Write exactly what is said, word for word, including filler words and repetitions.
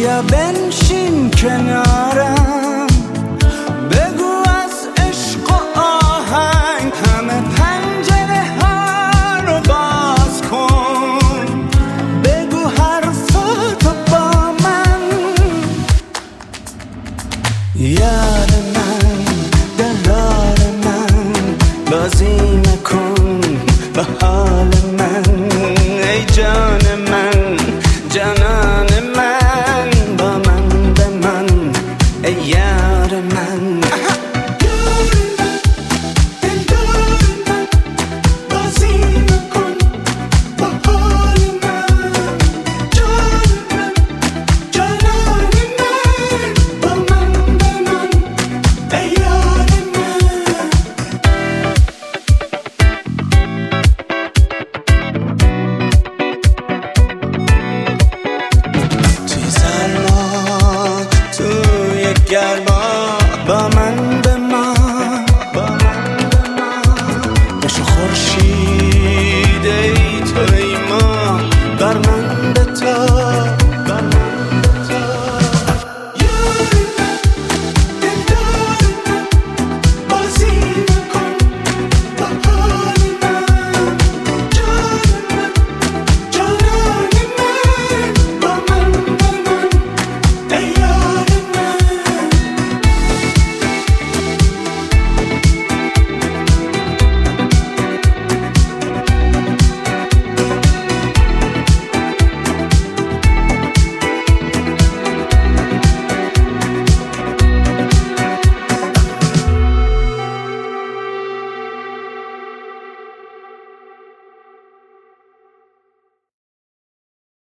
بیا بنشین کنارم، بگو از عشق و آهنگ همه پنجره ها رو باز کن، بگو حرفاتو با من. یار من، دلار من، بازی نکن با حال من. ای جان من، جانان من، با من بمان ای یار من. گرما